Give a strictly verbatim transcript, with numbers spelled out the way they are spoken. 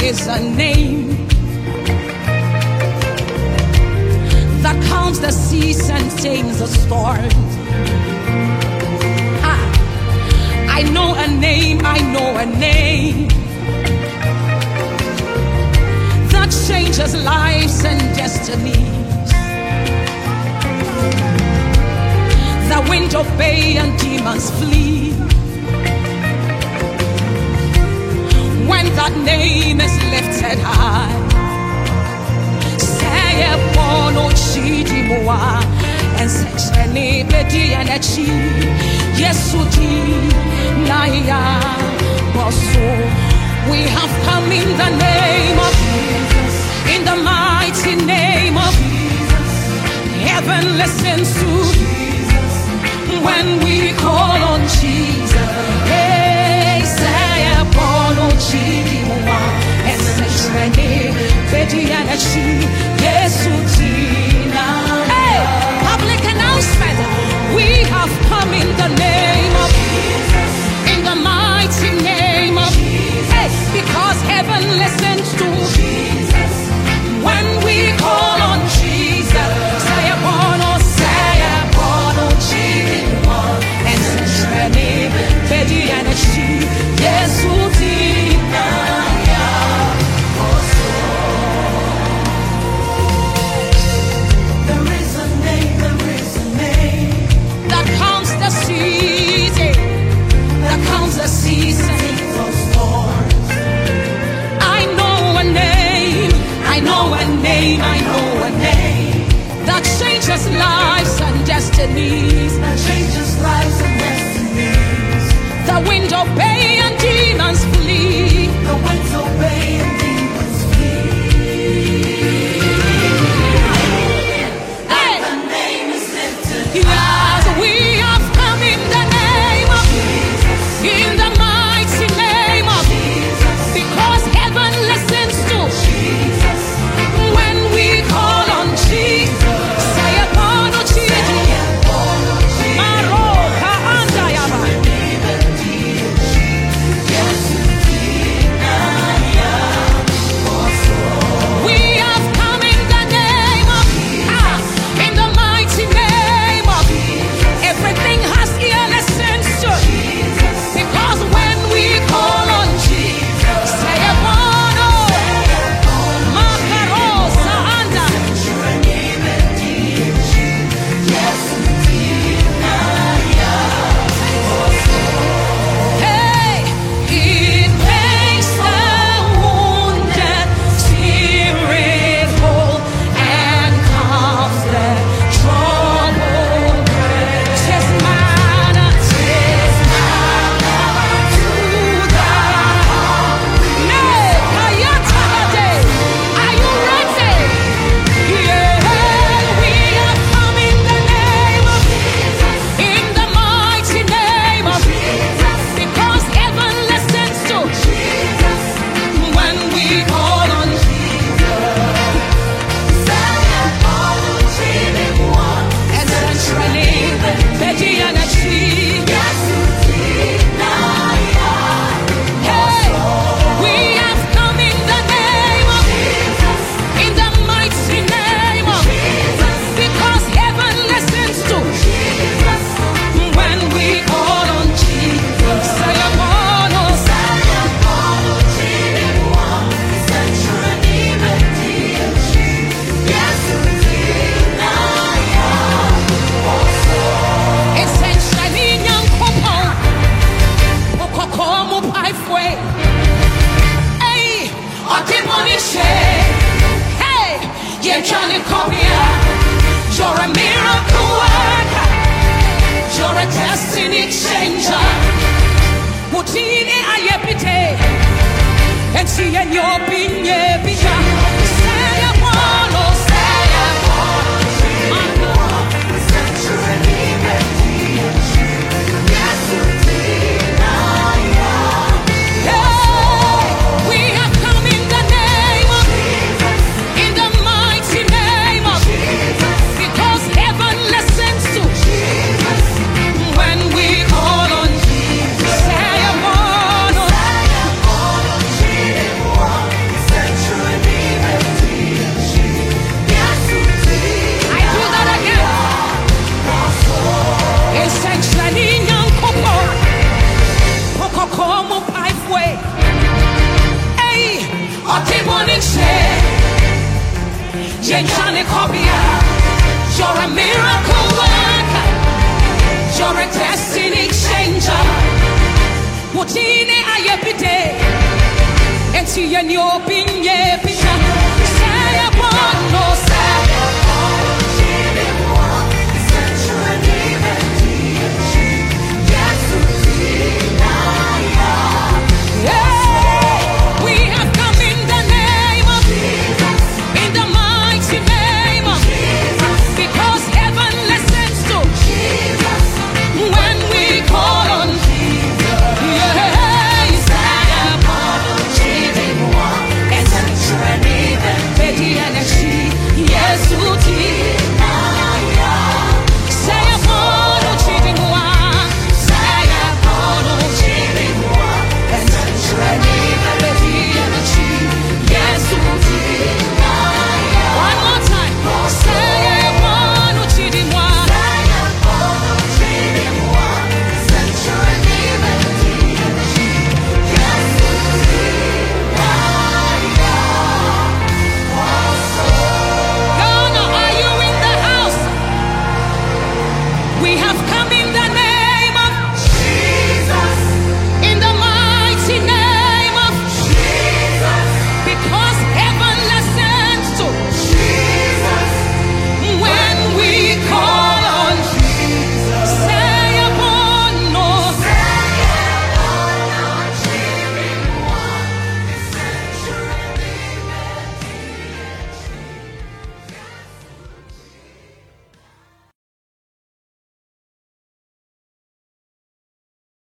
is a name that calms the seas and tames the storms. Ah, I know a name, I know a name that changes lives and destinies. The wind obey and demons flee when that name is lifted high. Say a bono chidi moa and sexeni bedi and a chi Yesudi naya boso. We have come in the name of Jesus, in the mighty name of Jesus. Heaven listens to Jesus when we call on Jesus. Hey, say a bono chidi moa and sexeni bedi and a chi Yesudi. Hey, public announcement. We have come in the name of Jesus, in the mighty name of Jesus. Hey, because heaven listens to Jesus when we call on Jesus. Say a bono, say a bono, Jesus, and Sashani, Betty and a she, yes, I know a name that changes lives and destinies. That changes lives and destinies. The wind obey and demons flee. The winds obey and demons flee. Hey. The name is lifted. Yes, we have come in the name of Jesus, in the mighty name of Jesus, because heaven listens to Jesus. When we call on Jesus, say a bono Jesus, Maroka andayaba. We have come in the name of, ah, in the mighty name of. Everything has ear listens to, because when we call on Jesus, say a bono, Makarosa anda. Hey, it makes the wounded spirit whole and calms the troubled breast. 'Tis manna, 'tis manna to the hungry. Nay, Kayatabade, are you ready? Yeah, we have come in the name of Jesus, in the mighty name of Jesus, because heaven listens to Jesus when we call on Jesus. And centrally, Betty and a tree. Hey, we have come in the name of Jesus, in the mighty name of Jesus, because heaven listens to Jesus when we call on Jesus. Say a bono, say a bono, essentially nyankopo okokomo paifwe. Hey, otimonishe. Hey, yechani kobia. You're a miracle worker. You're a destiny changer. Mutini ayepite. And see and your binye bija. Say a bono, say a bono. We have come in the name of Jesus, in the mighty name of Jesus, because heaven listens to Jesus when we call on Jesus. Say a bono, say a bono, You're a miracle worker. You're a destiny changer. Wotine ayepide. Enti yenyo bin